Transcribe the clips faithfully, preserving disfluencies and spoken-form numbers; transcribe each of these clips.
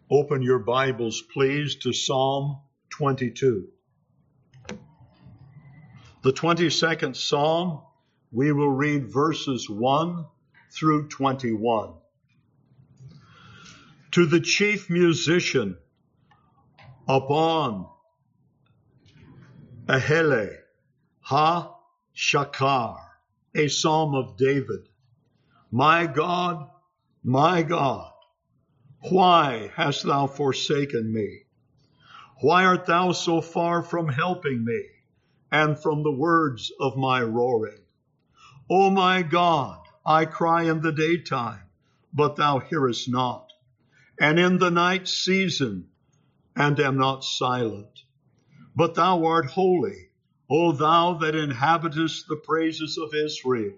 Open your Bibles, please, to Psalm twenty-two. The twenty-second Psalm, we will read verses one through twenty-one. To the chief musician upon Ahele ha-Shakar, a psalm of David. My God, my God, why hast thou forsaken me? Why art thou so far from helping me and from the words of my roaring? O my God, I cry in the daytime, but thou hearest not, and in the night season, and am not silent. But thou art holy, O thou that inhabitest the praises of Israel.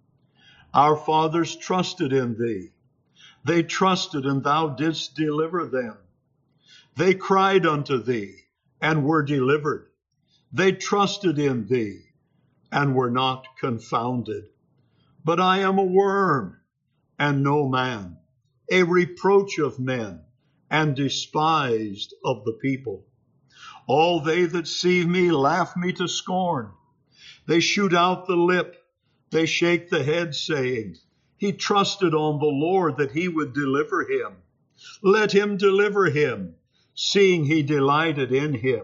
Our fathers trusted in thee. They trusted, and thou didst deliver them. They cried unto thee, and were delivered. They trusted in thee, and were not confounded. But I am a worm, and no man, a reproach of men, and despised of the people. All they that see me laugh me to scorn. They shoot out the lip, they shake the head, saying, He trusted on the Lord that he would deliver him. Let him deliver him, seeing he delighted in him.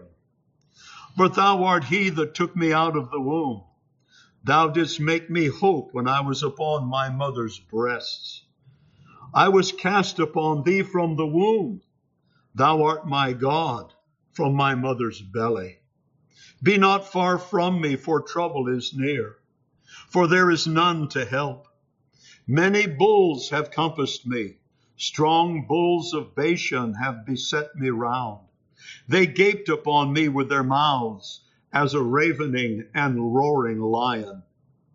But thou art he that took me out of the womb. Thou didst make me hope when I was upon my mother's breasts. I was cast upon thee from the womb. Thou art my God from my mother's belly. Be not far from me, for trouble is near, for there is none to help. Many bulls have compassed me. Strong bulls of Bashan have beset me round. They gaped upon me with their mouths as a ravening and roaring lion.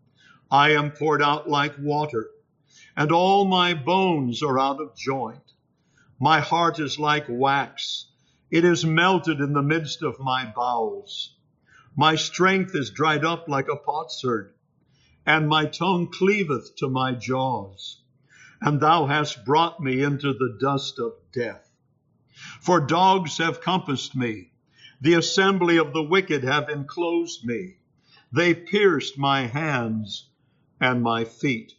I am poured out like water, and all my bones are out of joint. My heart is like wax. It is melted in the midst of my bowels. My strength is dried up like a potsherd, and my tongue cleaveth to my jaws. And thou hast brought me into the dust of death. For dogs have compassed me. The assembly of the wicked have enclosed me. They pierced my hands and my feet.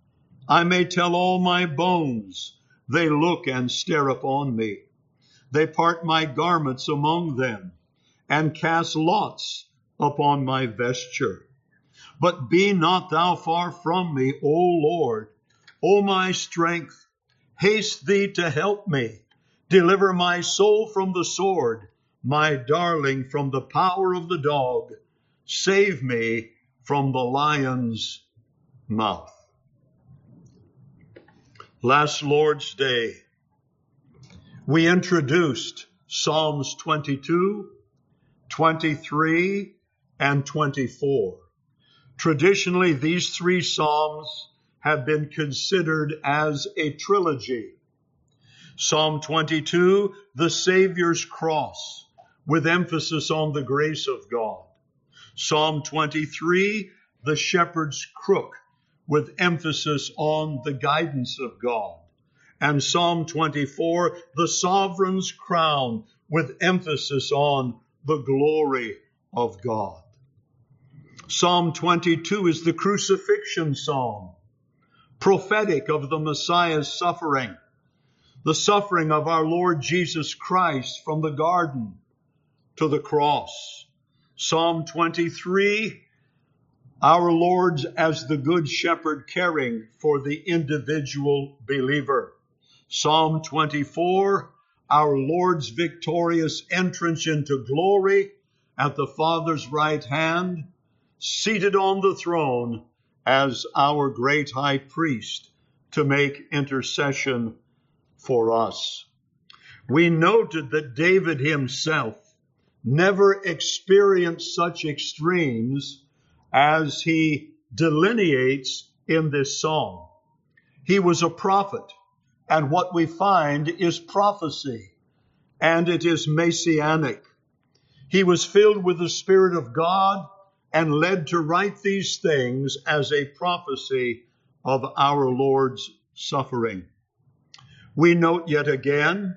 I may tell all my bones. They look and stare upon me. They part my garments among them, and cast lots upon my vesture. But be not thou far from me, O Lord, O my strength. Haste thee to help me. Deliver my soul from the sword, my darling from the power of the dog. Save me from the lion's mouth. Last Lord's Day, we introduced Psalms twenty-two, twenty-three, and twenty-four. Traditionally, these three psalms have been considered as a trilogy. Psalm twenty-two, the Savior's cross, with emphasis on the grace of God. Psalm twenty-three, the shepherd's crook, with emphasis on the guidance of God. And Psalm twenty-four, the sovereign's crown, with emphasis on the glory of God. Psalm twenty-two is the crucifixion psalm, prophetic of the Messiah's suffering, the suffering of our Lord Jesus Christ from the garden to the cross. Psalm twenty-three, our Lord's as the good shepherd caring for the individual believer. Psalm twenty-four, our Lord's victorious entrance into glory at the Father's right hand, seated on the throne as our great high priest to make intercession for us. We noted that David himself never experienced such extremes as he delineates in this psalm. He was a prophet, and what we find is prophecy, and it is messianic. He was filled with the Spirit of God and led to write these things as a prophecy of our Lord's suffering. We note yet again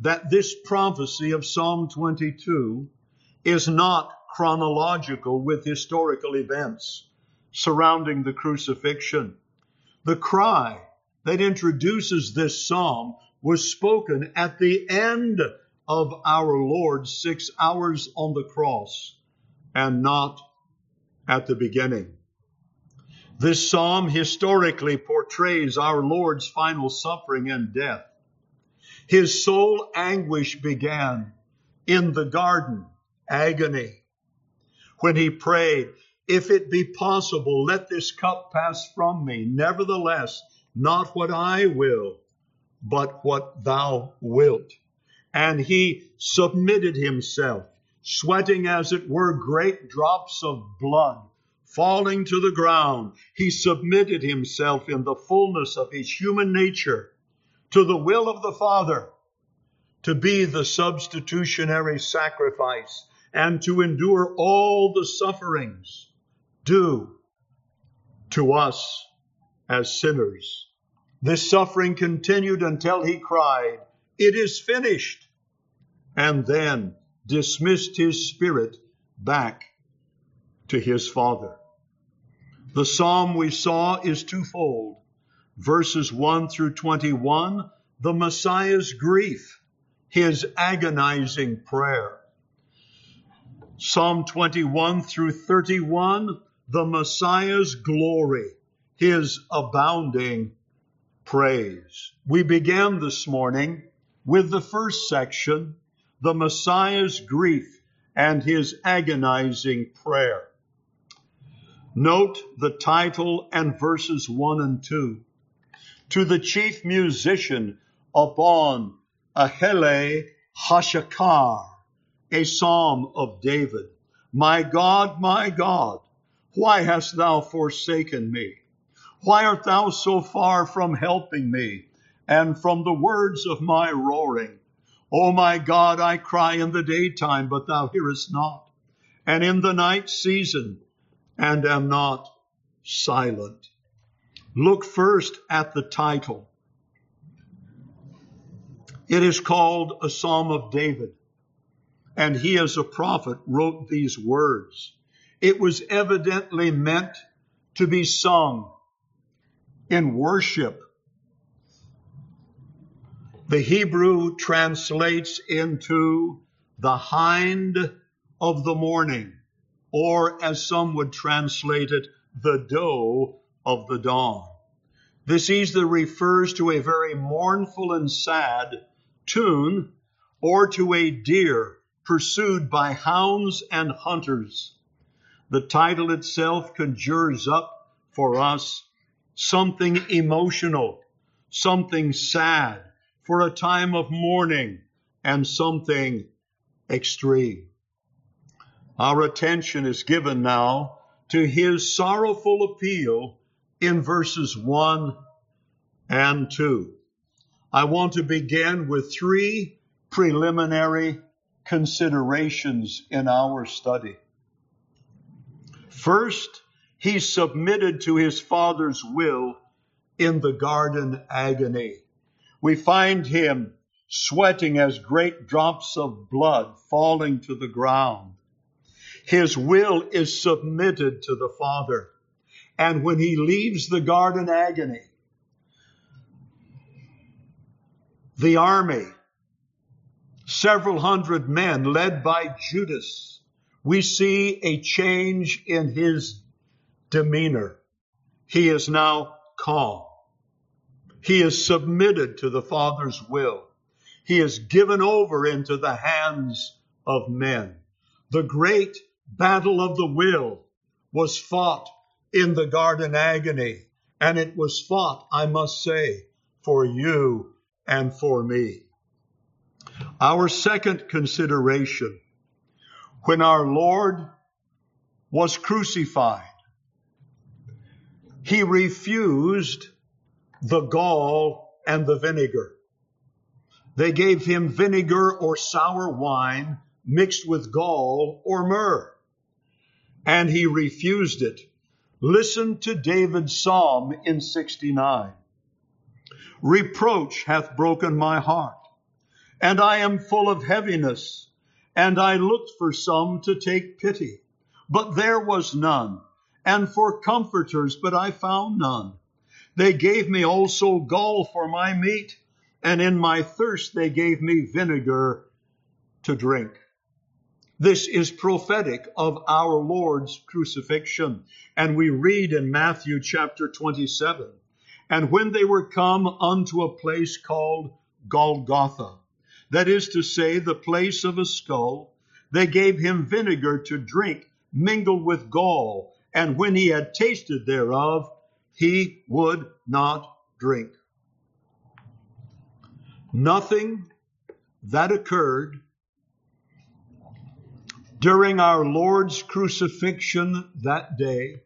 that this prophecy of Psalm twenty-two is not chronological with historical events surrounding the crucifixion. The cry that introduces this psalm was spoken at the end of our Lord's six hours on the cross and not at the beginning. This psalm historically portrays our Lord's final suffering and death. His soul anguish began in the garden agony when he prayed, "If it be possible, let this cup pass from me. Nevertheless, not what I will, but what thou wilt." And he submitted himself, sweating as it were great drops of blood falling to the ground. He submitted himself in the fullness of his human nature to the will of the Father, to be the substitutionary sacrifice and to endure all the sufferings due to us as sinners. This suffering continued until he cried, "It is finished," and then dismissed his spirit back to his Father. The psalm we saw is twofold. Verses one through twenty-one, the Messiah's grief, his agonizing prayer. Psalm twenty-one through thirty-one, the Messiah's glory, his abounding praise. We began this morning with the first section, the Messiah's grief and his agonizing prayer. Note the title and verses one and two. To the chief musician upon Ahele Hashakar, a psalm of David. My God, my God, why hast thou forsaken me? Why art thou so far from helping me and from the words of my roaring? O my God, I cry in the daytime, but thou hearest not, and in the night season, and am not silent. Look first at the title. It is called a Psalm of David, and he as a prophet wrote these words. It was evidently meant to be sung in worship. The Hebrew translates into the hind of the morning, or as some would translate it, the doe of the dawn. This either refers to a very mournful and sad tune or to a deer pursued by hounds and hunters. The title itself conjures up for us something emotional, something sad for a time of mourning, and something extreme. Our attention is given now to his sorrowful appeal in verses one and two. I want to begin with three preliminary considerations in our study. First, he submitted to his Father's will in the garden agony. We find him sweating as great drops of blood falling to the ground. His will is submitted to the Father. And when he leaves the garden agony, the army, several hundred men led by Judas, we see a change in his demeanor. He is now calm. He is submitted to the Father's will. He is given over into the hands of men. The great battle of the will was fought in the garden agony, and it was fought, I must say, for you and for me. Our second consideration, when our Lord was crucified, he refused the gall and the vinegar. They gave him vinegar or sour wine mixed with gall or myrrh, and he refused it. Listen to David's psalm in sixty-nine. Reproach hath broken my heart, and I am full of heaviness. And I looked for some to take pity, but there was none, and for comforters, but I found none. They gave me also gall for my meat, and in my thirst they gave me vinegar to drink. This is prophetic of our Lord's crucifixion. And we read in Matthew chapter twenty-seven, and when they were come unto a place called Golgotha, that is to say, the place of a skull, they gave him vinegar to drink, mingled with gall. And when he had tasted thereof, he would not drink. Nothing that occurred during our Lord's crucifixion that day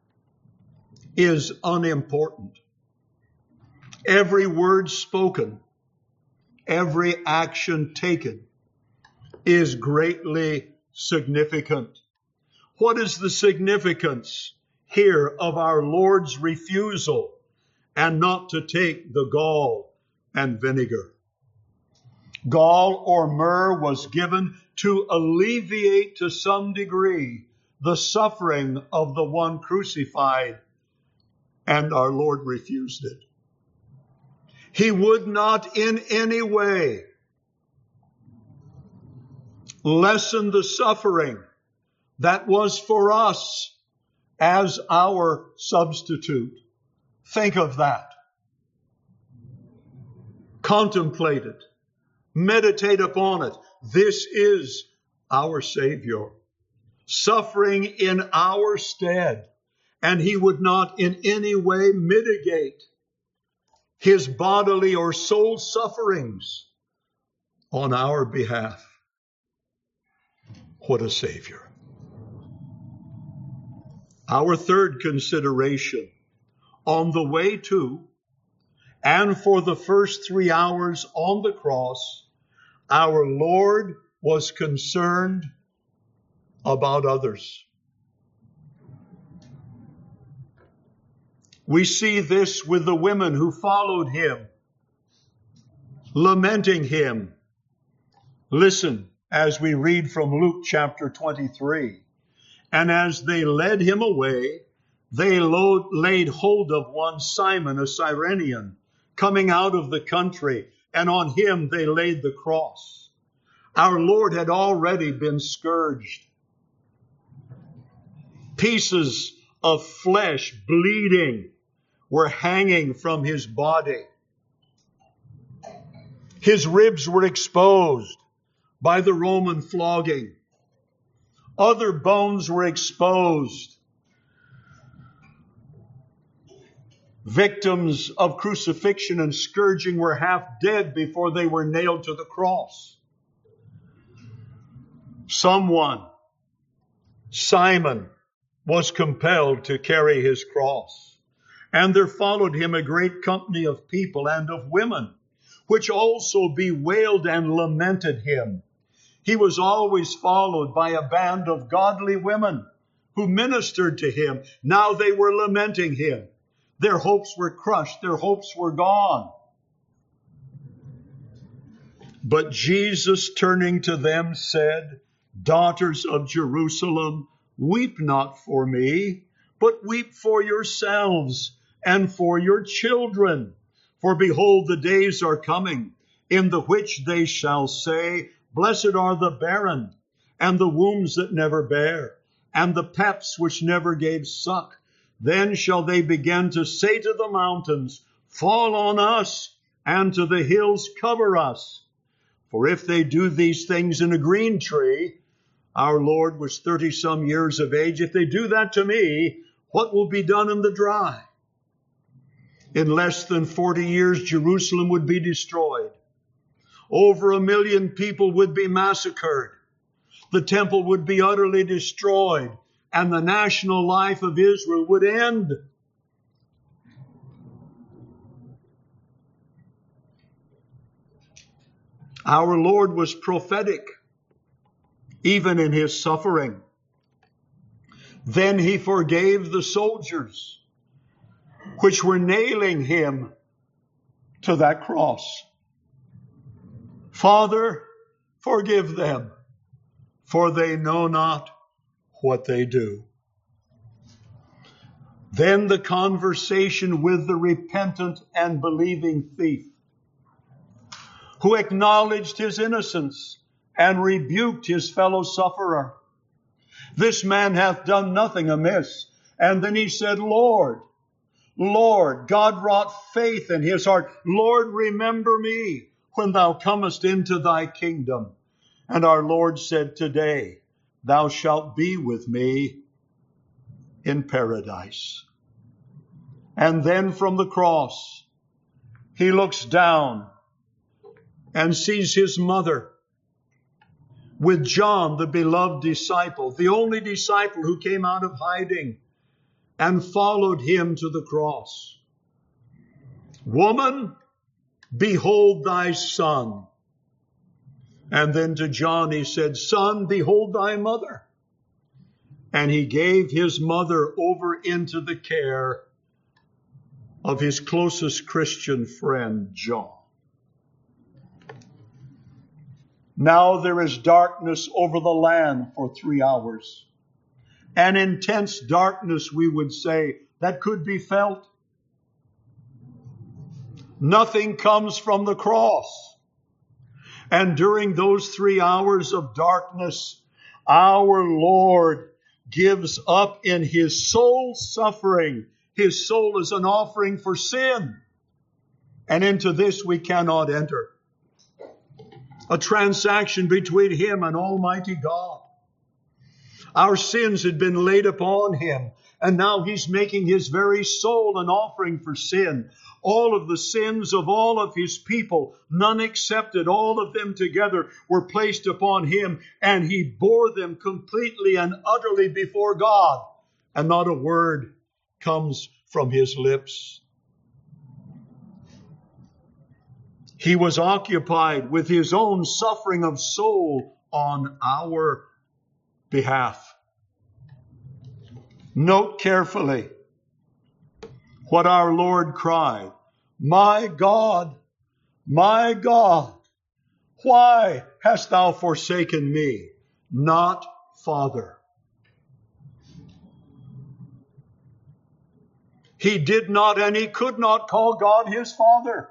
is unimportant. Every word spoken, every action taken is greatly significant. What is the significance here of our Lord's refusal and not to take the gall and vinegar? Gall or myrrh was given to alleviate to some degree the suffering of the one crucified, and our Lord refused it. He would not in any way lessen the suffering that was for us as our substitute. Think of that. Contemplate it. Meditate upon it. This is our Savior, suffering in our stead, and he would not in any way mitigate his bodily or soul sufferings on our behalf. What a Savior. Our third consideration, on the way to and for the first three hours on the cross, our Lord was concerned about others. We see this with the women who followed him, lamenting him. Listen as we read from Luke chapter twenty-three. And as they led him away, they laid hold of one Simon, a Cyrenian, coming out of the country, and on him they laid the cross. Our Lord had already been scourged. Pieces of flesh, bleeding, were hanging from his body. His ribs were exposed by the Roman flogging. Other bones were exposed. Victims of crucifixion and scourging were half dead before they were nailed to the cross. Someone, Simon, was compelled to carry his cross. And there followed him a great company of people and of women, which also bewailed and lamented him. He was always followed by a band of godly women who ministered to him. Now they were lamenting him. Their hopes were crushed. Their hopes were gone. But Jesus, turning to them, said, Daughters of Jerusalem, weep not for me, but weep for yourselves and for your children. For behold, the days are coming, in the which they shall say, Blessed are the barren, and the wombs that never bear, and the paps which never gave suck. Then shall they begin to say to the mountains, Fall on us, and to the hills cover us. For if they do these things in a green tree, our Lord was thirty some years of age. If they do that to me, what will be done in the dry? In less than forty years, Jerusalem would be destroyed. Over a million people would be massacred. The temple would be utterly destroyed, and the national life of Israel would end. Our Lord was prophetic, even in his suffering. Then he forgave the soldiers which were nailing him to that cross. Father, forgive them, for they know not what they do. Then the conversation with the repentant and believing thief, who acknowledged his innocence and rebuked his fellow sufferer. This man hath done nothing amiss. And then he said, Lord, Lord, God wrought faith in his heart. Lord, remember me when thou comest into thy kingdom. And our Lord said, today thou shalt be with me in paradise. And then from the cross, he looks down and sees his mother with John, the beloved disciple, the only disciple who came out of hiding and followed him to the cross. Woman, behold thy son. And then to John he said, Son, behold thy mother. And he gave his mother over into the care of his closest Christian friend, John. Now there is darkness over the land for three hours. An intense darkness, we would say, that could be felt. Nothing comes from the cross. And during those three hours of darkness, our Lord gives up in his soul suffering. His soul is an offering for sin. And into this we cannot enter. A transaction between him and Almighty God. Our sins had been laid upon him, and now he's making his very soul an offering for sin. All of the sins of all of his people, none accepted, all of them together were placed upon him, and he bore them completely and utterly before God, and not a word comes from his lips. He was occupied with his own suffering of soul on our behalf. Note carefully what our Lord cried. My God, my God, why hast thou forsaken me? Not Father. He did not and he could not call God his Father.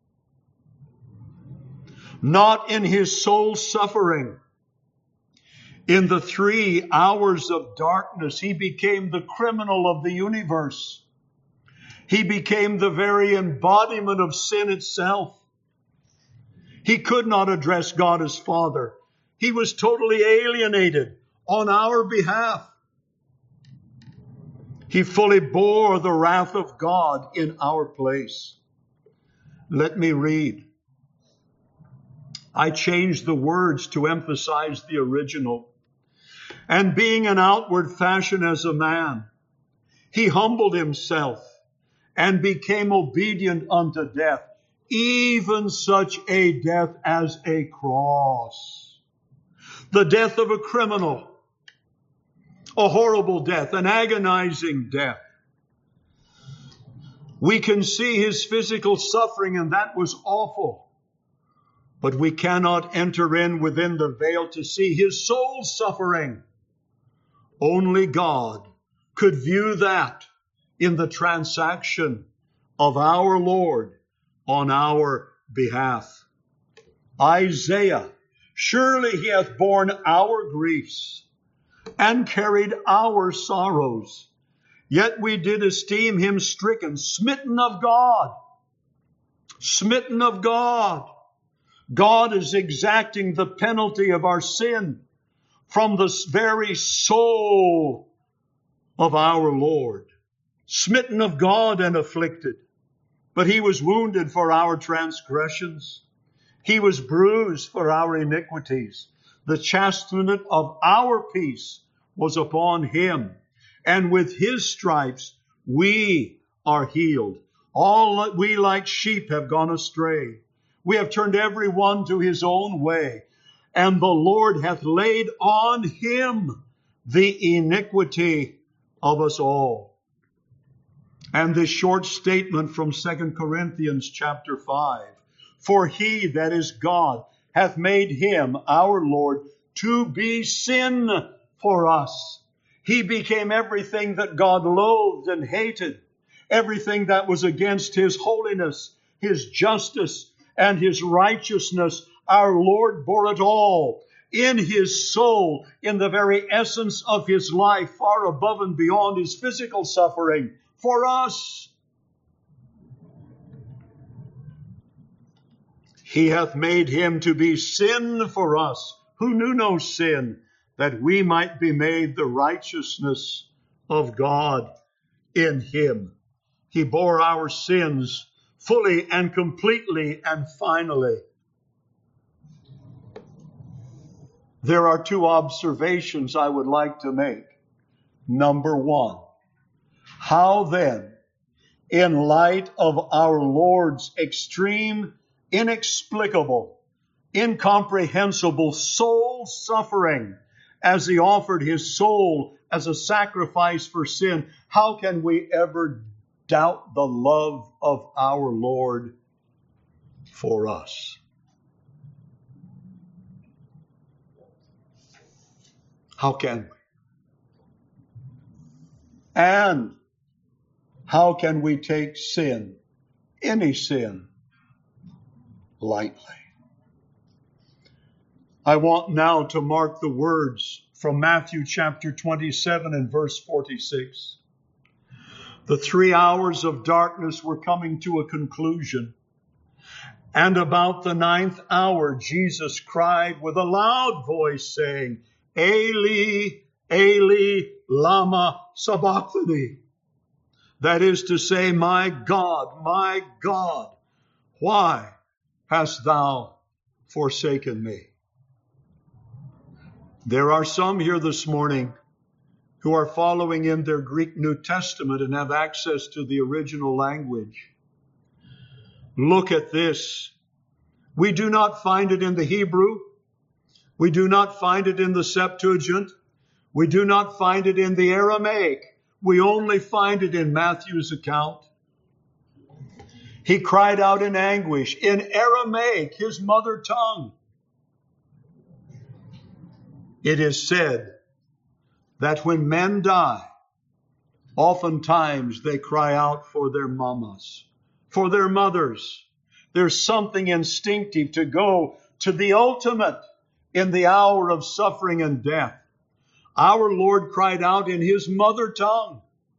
Not in his soul suffering. In the three hours of darkness, he became the criminal of the universe. He became the very embodiment of sin itself. He could not address God as Father. He was totally alienated on our behalf. He fully bore the wrath of God in our place. Let me read. I changed the words to emphasize the original. And being in outward fashion as a man, he humbled himself and became obedient unto death, even such a death as a cross. The death of a criminal, a horrible death, an agonizing death. We can see his physical suffering, and that was awful. But we cannot enter in within the veil to see his soul suffering. Only God could view that in the transaction of our Lord on our behalf. Isaiah, surely he hath borne our griefs and carried our sorrows. Yet we did esteem him stricken, smitten of God. Smitten of God. God is exacting the penalty of our sin from the very soul of our Lord. Smitten of God and afflicted. But he was wounded for our transgressions. He was bruised for our iniquities. The chastisement of our peace was upon him. And with his stripes we are healed. All we like sheep have gone astray. We have turned every one to his own way. And the Lord hath laid on him the iniquity of us all. And this short statement from Second Corinthians chapter five. For he, that is God, hath made him, our Lord, to be sin for us. He became everything that God loathed and hated, everything that was against his holiness, his justice, and his righteousness. Our Lord bore it all in his soul, in the very essence of his life, far above and beyond his physical suffering for us. He hath made him to be sin for us, who knew no sin, that we might be made the righteousness of God in him. He bore our sins fully and completely and finally. There are two observations I would like to make. Number one, how then, in light of our Lord's extreme, inexplicable, incomprehensible soul suffering as he offered his soul as a sacrifice for sin, how can we ever doubt the love of our Lord for us? How can we? And how can we take sin, any sin, lightly? I want now to mark the words from Matthew chapter twenty-seven and verse forty-six. The three hours of darkness were coming to a conclusion. And about the ninth hour, Jesus cried with a loud voice, saying, Eli, Eli, lama sabachthani. That is to say, my God, my God, why hast thou forsaken me? There are some here this morning who are following in their Greek New Testament and have access to the original language. Look at this. We do not find it in the Hebrew. We do not find it in the Septuagint. We do not find it in the Aramaic. We only find it in Matthew's account. He cried out in anguish in Aramaic, his mother tongue. It is said that when men die, oftentimes they cry out for their mamas, for their mothers. There's something instinctive to go to the ultimate in the hour of suffering and death. Our Lord cried out in his mother tongue,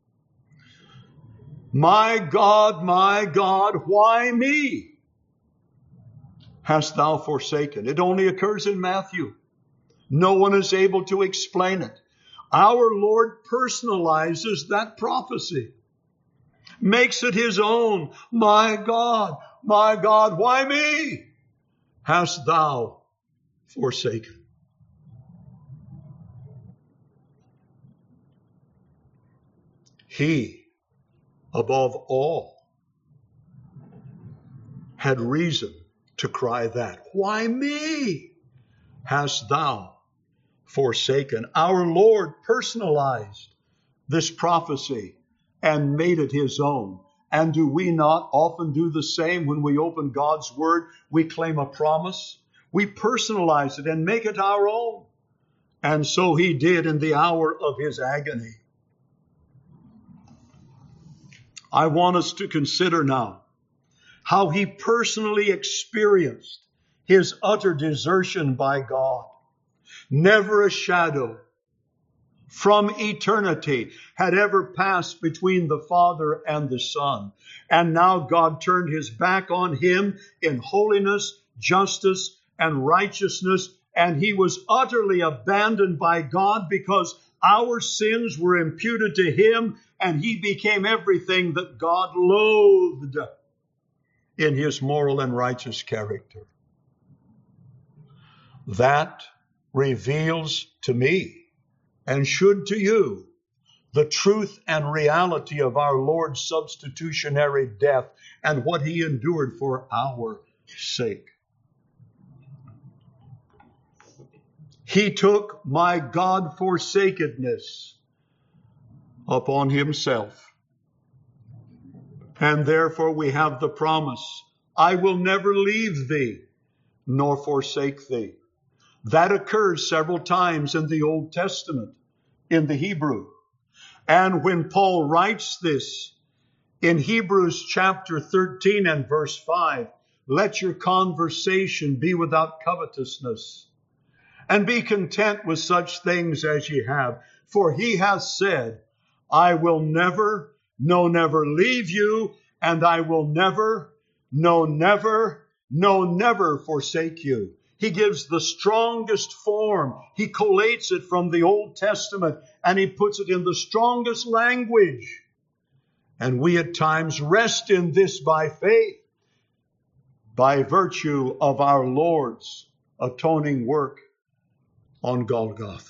My God, my God, why me hast thou forsaken? It only occurs in Matthew. No one is able to explain it. Our Lord personalizes that prophecy, makes it his own. My God, my God, why me hast thou forsaken? He, above all, had reason to cry that. Why me hast thou forsaken? Our Lord personalized this prophecy and made it his own. And do we not often do the same when we open God's Word? We claim a promise. We personalize it and make it our own. And so he did in the hour of his agony. I want us to consider now how he personally experienced his utter desertion by God. Never a shadow from eternity had ever passed between the Father and the Son. And now God turned his back on him in holiness, justice, and righteousness. And he was utterly abandoned by God because our sins were imputed to him, and he became everything that God loathed in his moral and righteous character. That reveals to me, and should to you, the truth and reality of our Lord's substitutionary death and what he endured for our sake. He took my God-forsakenness upon himself. And therefore we have the promise, I will never leave thee, nor forsake thee. That occurs several times in the Old Testament, in the Hebrew. And when Paul writes this in Hebrews chapter thirteen and verse five, let your conversation be without covetousness, and be content with such things as ye have. For he has said, I will never, no, never leave you, and I will never, no, never, no, never forsake you. He gives the strongest form. He collates it from the Old Testament, and he puts it in the strongest language. And we at times rest in this by faith, by virtue of our Lord's atoning work on Golgotha.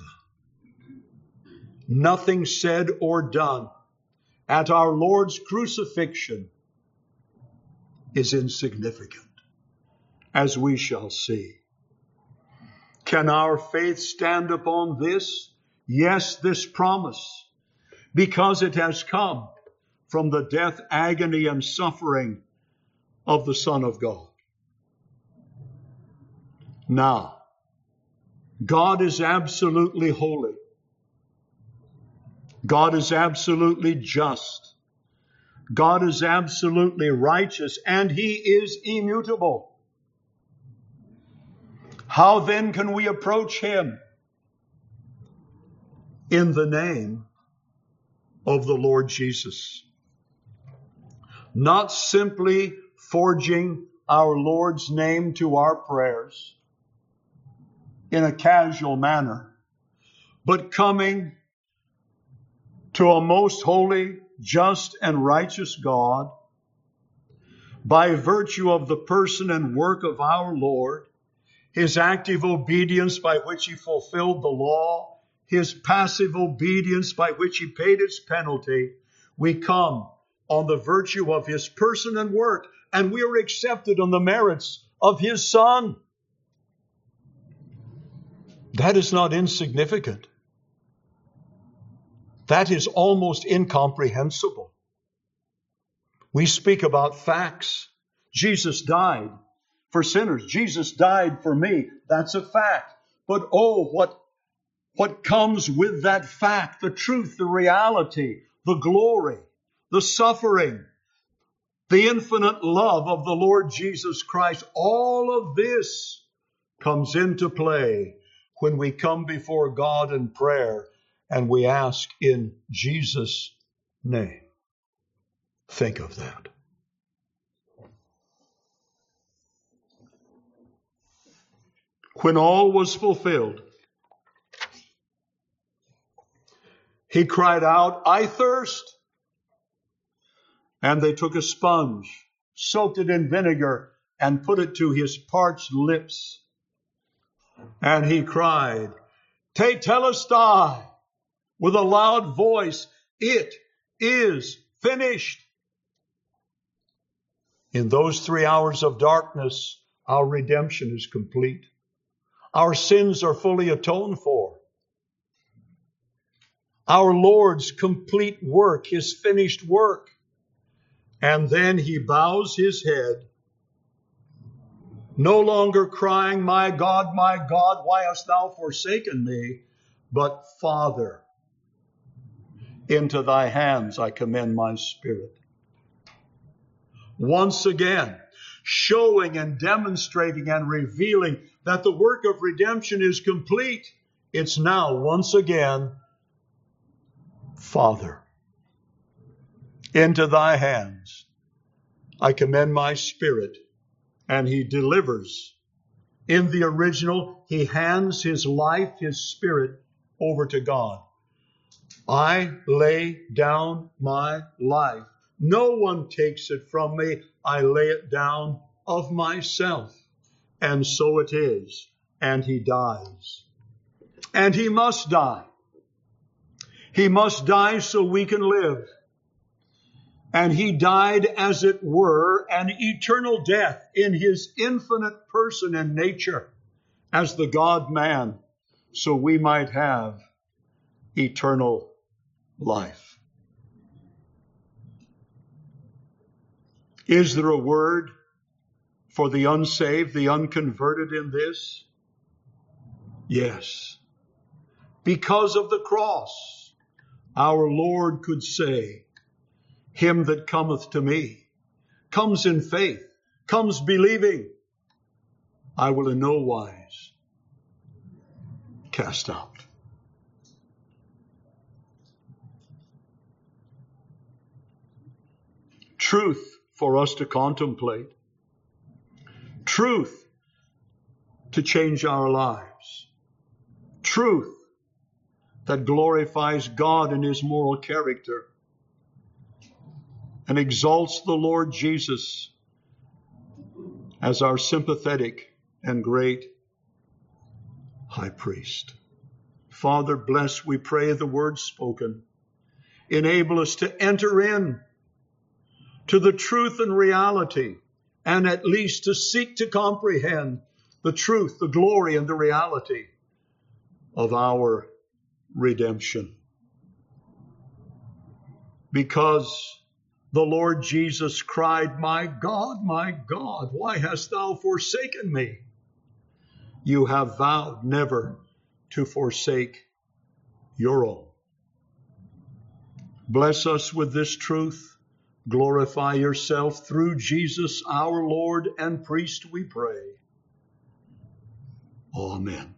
Nothing said or done at our Lord's crucifixion is insignificant, as we shall see. Can our faith stand upon this? Yes, this promise, because it has come from the death, agony, and suffering of the Son of God. Now, God is absolutely holy. God is absolutely just. God is absolutely righteous, and he is immutable. How then can we approach him? In the name of the Lord Jesus. Not simply forging our Lord's name to our prayers in a casual manner, but coming to a most holy, just, and righteous God by virtue of the person and work of our Lord, his active obedience by which he fulfilled the law, his passive obedience by which he paid its penalty. We come on the virtue of his person and work, and we are accepted on the merits of his Son. That is not insignificant. That is almost incomprehensible. We speak about facts. Jesus died for sinners. Jesus died for me. That's a fact. But oh, what, what comes with that fact, the truth, the reality, the glory, the suffering, the infinite love of the Lord Jesus Christ. All of this comes into play when we come before God in prayer and we ask in Jesus' name. Think of that. When all was fulfilled, he cried out, I thirst. And they took a sponge, soaked it in vinegar, and put it to his parched lips. And he cried, Tetelestai, with a loud voice, it is finished. In those three hours of darkness, our redemption is complete. Our sins are fully atoned for. Our Lord's complete work, his finished work. And then he bows his head, no longer crying, my God, my God, why hast thou forsaken me? But Father, into thy hands I commend my spirit. Once again, showing and demonstrating and revealing that the work of redemption is complete. It's now, once again, Father, into thy hands I commend my spirit. And he delivers. In the original, he hands his life, his spirit, over to God. I lay down my life. No one takes it from me. I lay it down of myself. And so it is. And he dies. And he must die. He must die so we can live. And he died, as it were, an eternal death in his infinite person and nature as the God-man, so we might have eternal life. Is there a word for the unsaved, the unconverted in this? Yes. Because of the cross, our Lord could say, him that cometh to me, comes in faith, comes believing, I will in no wise cast out. Truth for us to contemplate. Truth to change our lives. Truth that glorifies God in his moral character and exalts the Lord Jesus as our sympathetic and great high priest. Father, bless, we pray, the words spoken. Enable us to enter in to the truth and reality, and at least to seek to comprehend the truth, the glory, and the reality of our redemption. Because the Lord Jesus cried, my God, my God, why hast thou forsaken me? You have vowed never to forsake your own. Bless us with this truth. Glorify yourself through Jesus, our Lord and priest, we pray. Amen.